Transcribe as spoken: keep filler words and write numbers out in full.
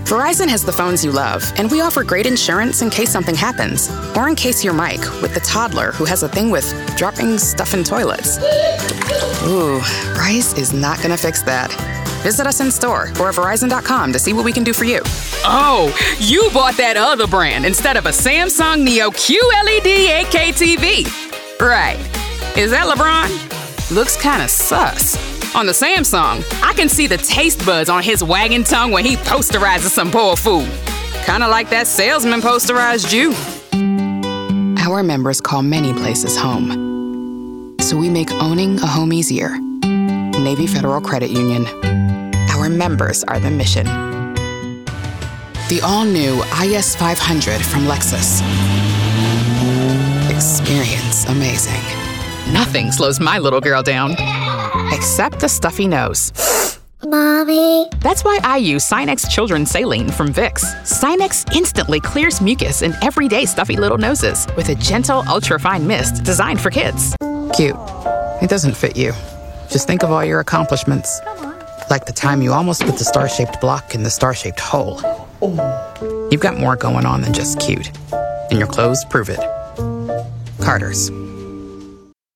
Verizon has the phones you love, and we offer great insurance in case something happens. Or in case you're Mike, with the toddler who has a thing with dropping stuff in toilets. Ooh, Rice is not gonna fix that. Visit us in store or at Verizon dot com to see what we can do for you. Oh, you bought that other brand instead of a Samsung Neo Q L E D eight K T V. Right. Is that LeBron? Looks kinda sus. On the Samsung, I can see the taste buds on his wagging tongue when he posterizes some poor food. Kinda like that salesman posterized you. Our members call many places home. So we make owning a home easier. Navy Federal Credit Union. Our members are the mission. The all-new I S five hundred from Lexus. Experience amazing. Nothing slows my little girl down. Except a stuffy nose. Mommy. That's why I use Sinex Children's Saline from Vicks. Sinex instantly clears mucus in everyday stuffy little noses with a gentle, ultra-fine mist designed for kids. Cute. It doesn't fit you. Just think of all your accomplishments. Like the time you almost put the star-shaped block in the star-shaped hole. You've got more going on than just cute. And your clothes prove it. Carter's.